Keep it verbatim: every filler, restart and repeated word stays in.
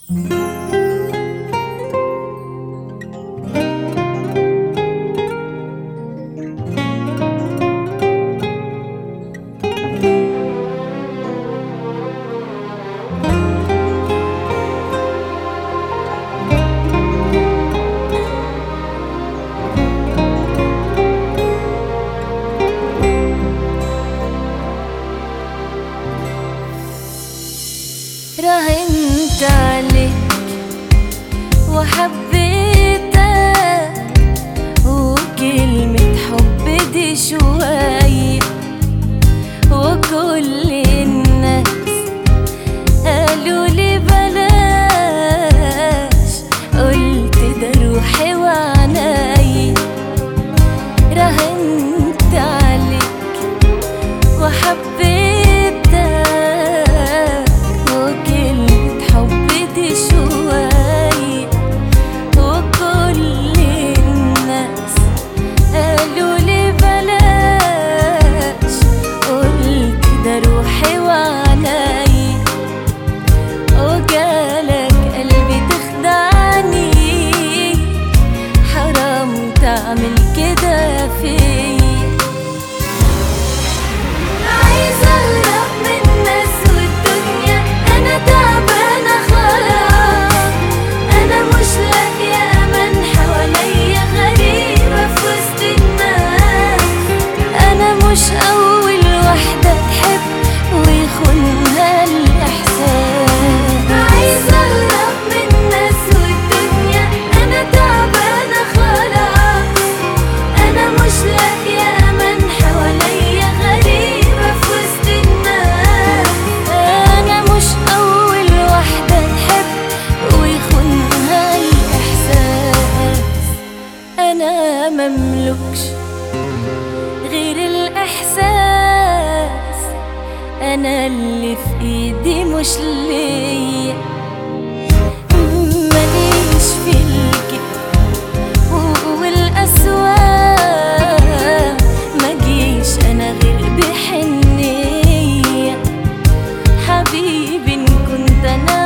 راهنت عليك وحبيتك، وكلمة حب دي شوية، وكل الناس قالوا لي بلاش، قلت ده روحي وعناي. راهنت عليك وحبيتك، تعمل كده فيا. عايزة أهرب من الناس والدنيا، أنا تعبانة خلاص، أنا مش لاقية أمان حواليا، غريبة في وسط الناس، أنا مش أول واحدة تحب ويخونها الإحساس. عايزة أهرب من الناس والدنيا، أنا تعبانة خلاص، مش لاقية أمان حواليا، غريبة في وسط الناس، أنا مش أول واحدة تحب ويخونها الإحساس. أنا مملكش غير الإحساس، أنا اللي في إيدي مش ليا، ماليش في الكذب والأسواق، أنا غير بحنية. حبيبي إن كنت أنا